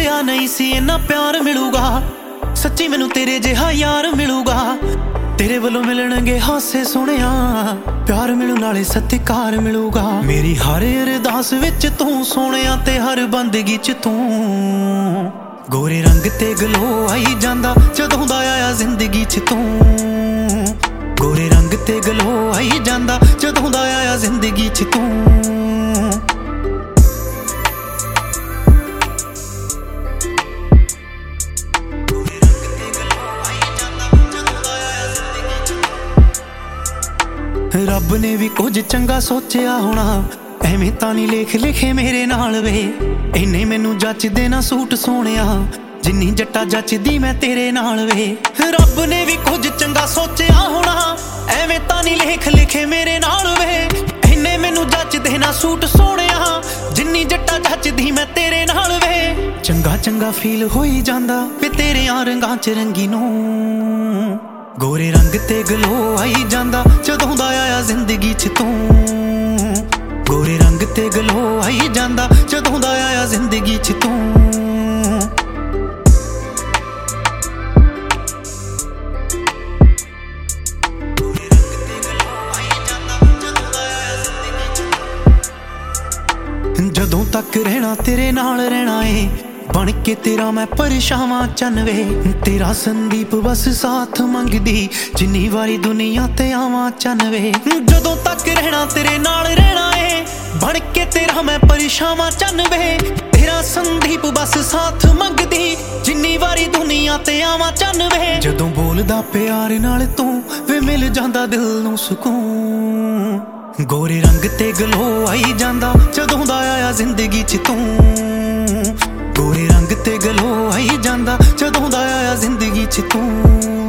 ਸੋਚਿਆ ਨਹੀਂ ਸੀ ਇੰਨਾ ਪਿਆਰ ਮਿਲੂਗਾ, ਸੱਚੀ ਮੈਨੂੰ ਤੇਰੇ ਜਿਹਾ ਯਾਰ ਮਿਲੂਗਾ। ਤੇਰੇ ਵੱਲੋਂ ਮਿਲਣਗੇ ਹਾਸੇ ਸੋਹਣਿਆ, ਪਿਆਰ ਮਿਲੂ ਨਾਲੇ ਸਤਿਕਾਰ ਮਿਲੂਗਾ। ਮੇਰੀ ਹਰ ਅਰਦਾਸ ਵਿੱਚ ਤੂੰ ਸੋਹਣਿਆ ਤੇ ਹਰ ਬੰਦਗੀ ਚ ਤੂੰ। ਗੋਰੇ ਰੰਗ ਤੇ ਗਲੋ ਆਈ ਜਾਂਦਾ ਜਦੋਂ ਦਾ ਆਇਆ ਜ਼ਿੰਦਗੀ ਚ ਤੂੰ। ਗੋਰੇ ਰੰਗ ਤੇ ਗਲੋ ਆਈ ਜਾਂਦਾ ਜਦੋਂ ਦਾ ਆਇਆ ਜ਼ਿੰਦਗੀ ਚ ਤੂੰ। ਰੱਬ ਨੇ ਵੀ ਕੁਝ ਚੰਗਾ ਸੋਚਿਆ ਹੋਣਾ, ਐਵੇਂ ਤਾਂ ਨਹੀਂ ਲੇਖ ਲਿਖੇ ਮੇਰੇ ਨਾਲ ਵੇ। ਇੰਨੇ ਮੈਨੂੰ ਜੱਚਦੇ ਨਾ ਸੂਟ ਸੋਹਣਿਆ, ਜਿੰਨੀ ਜੱਟਾ ਜੱਚਦੀ ਮੈਂ ਤੇਰੇ ਨਾਲ ਵੇ। ਰੱਬ ਨੇ ਵੀ ਕੁਝ ਚੰਗਾ ਸੋਚਿਆ ਹੋਣਾ, ਐਵੇਂ ਤਾਂ ਨਹੀਂ ਲੇਖ ਲਿਖੇ ਮੇਰੇ ਨਾਲ ਵੇ। ਇੰਨੇ ਮੈਨੂੰ ਜੱਚਦੇ ਨਾ ਸੂਟ ਸੋਹਣਿਆ, ਜਿੰਨੀ ਜੱਟਾ ਜੱਚਦੀ ਮੈਂ ਤੇਰੇ ਨਾਲ ਵੇ। ਚੰਗਾ ਚੰਗਾ ਫੀਲ ਹੋਈ ਜਾਂਦਾ ਵੇ ਤੇਰਿਆਂ ਰੰਗਾਂ ਚ ਰੰਗੀ ਨੂੰ। ਗੋਰੇ ਰੰਗ ਤੇ ਗਲੋ ਆਈ ਜਾਂਦਾ ਜਦੋਂ ਦਾ ਆਇਆ ਜ਼ਿੰਦਗੀ ਚ ਤੂੰ। ਗੋਰੇ ਰੰਗ ਤੇ ਗਲੋ ਆਈ ਜਾਂਦਾ ਜਦੋਂ ਦਾ ਆਇਆ ਜ਼ਿੰਦਗੀ ਚ ਤੂੰ। ਜਦੋਂ ਤੱਕ ਰਹਿਣਾ ਤੇਰੇ ਨਾਲ ਰਹਿਣਾ ਏ, ਬਣ ਕੇ ਤੇਰਾ ਮੈਂ ਪਰਛਾਵਾਂ ਚੰਨਵੇ। ਤੇਰਾ ਸੰਦੀਪ ਬਸ ਸਾਥ ਮੰਗਦੀ, ਜਿੰਨੀ ਵਾਰੀ ਦੁਨੀਆ ਤੇ ਆਵਾਂ ਚੰਨਵੇ। ਜਦੋਂ ਤੱਕ ਰਹਿਣਾ ਤੇਰੇ ਨਾਲ ਰਹਿਣਾ ਏ, ਬਣ ਕੇ ਤੇਰਾ ਮੈਂ ਪਰਛਾਵਾਂ ਚੰਨਵੇ। ਤੇਰਾ ਸੰਦੀਪ ਬਸ ਸਾਥ ਮੰਗਦੀ, ਜਿੰਨੀ ਵਾਰੀ ਦੁਨੀਆ ਤੇ ਆਵਾਂ ਚੰਨਵੇ। ਜਦੋਂ ਬੋਲਦਾ ਪਿਆਰ ਨਾਲ ਤੂੰ ਵੇ ਮਿਲ ਜਾਂਦਾ ਦਿਲ ਨੂੰ ਸਕੂਨ। ਗੋਰੇ ਰੰਗ ਤੇ ਗਲੋ ਆਈ ਜਾਂਦਾ ਜਦੋਂ ਦਾ ਆਇਆ ਜ਼ਿੰਦਗੀ ਚ ਤੂੰ। ਗੋਰੇ ਰੰਗ ਤੇ ਗਲੋ ਆਈ ਜਾਂਦਾ ਜਦੋਂ ਦਾ ਆਇਆ ਜ਼ਿੰਦਗੀ ਚ ਤੂੰ।